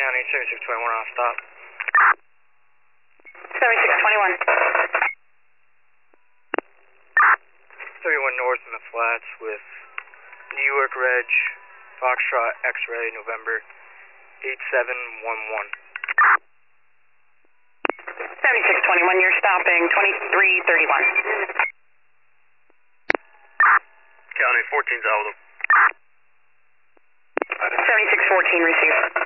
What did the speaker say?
County, 7621 on stop. 7621. 31 north in the flats with New York Reg, Foxtrot X-ray, November 8711. 7621, you're stopping 2331. County 14's out. 7614 received.